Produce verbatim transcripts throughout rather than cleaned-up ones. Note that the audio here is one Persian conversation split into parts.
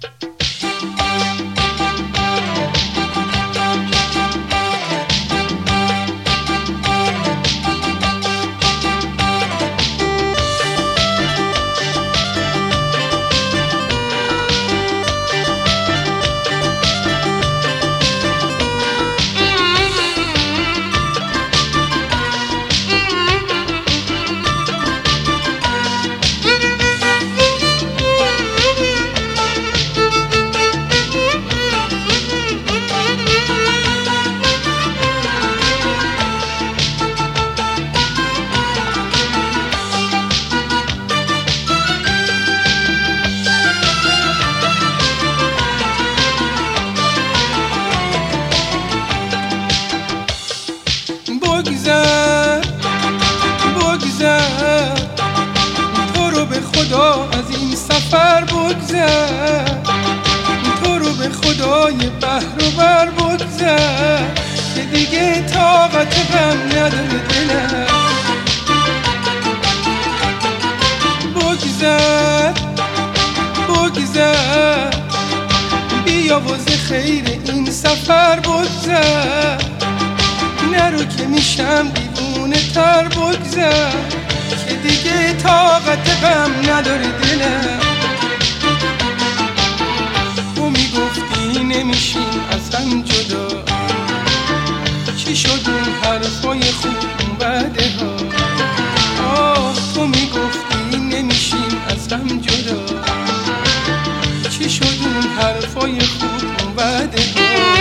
بگذر بگذر تو رو به خدا از این سفر بگذر، تو رو به خدای بحر و بر بگذر که دیگه طاقت غم نداره دلم. بگذر بگذر بیا و ز خیر این سفر بگذر، نرو که میشم دیوونه تر بگذر که دیگه طاقت غم نداره دلم. تو میگفتی نمیشیم از هم جدا، چی شد اون حرفای خوب اون بعده ها؟ آه تو میگفتی نمیشیم از هم جدا، چی شد اون حرفای خوب اون بعده ها؟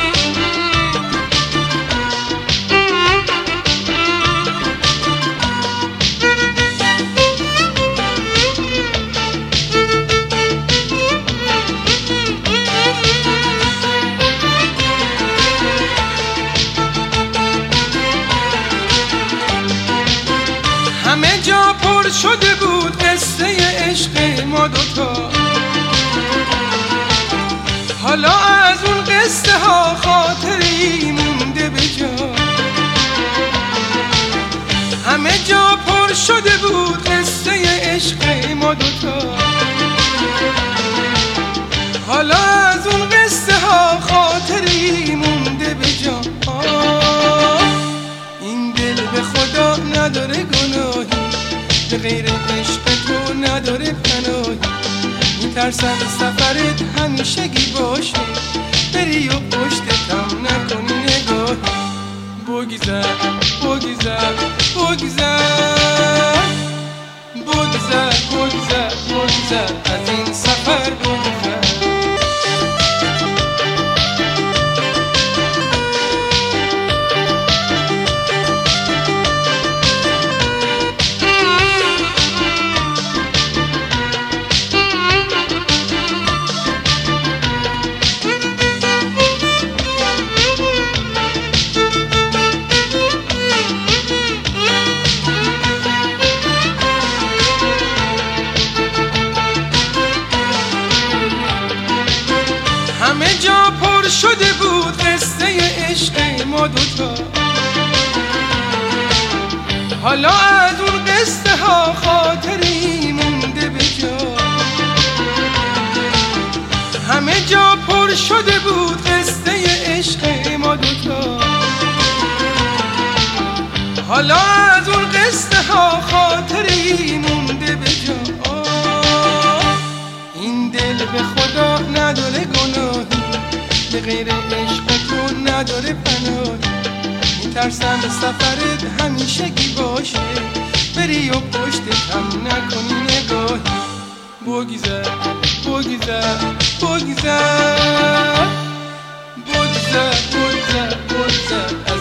همه جا پر شده بود قصه عشق ما دوتا، حالا از اون قصه ها خاطری مونده به جا. همه جا پر شده بود قصه عشق ما دوتا، حالا از اون قصه ها خاطری مونده به جا. این دل به خدا نداره گناهی، به غیر عشق تو نداره پناهی. میترسم سفرت همیشگی باشه، بری و پشتتم نکنی نگاهی. بگذر بگذر بگذر بگذر بگذر بگذر از این سفر بگذر. همه جا پر شده بود قصه عشق ما دوتا، حالا از اون قصه ها خاطری مونده به جا. همه جا پر شده بود قصه عشق ما دوتا، حالا از اون قصه ها خاطری مونده به جا. این دل به خدا نداره گناهی، به غیر عشق تو نداره پناهی. میترسم سفرت همیشگی باشه، بری و پشتتم نکنی نگاهی. بگذر بگذر بگذر بگذر بگذر بگذر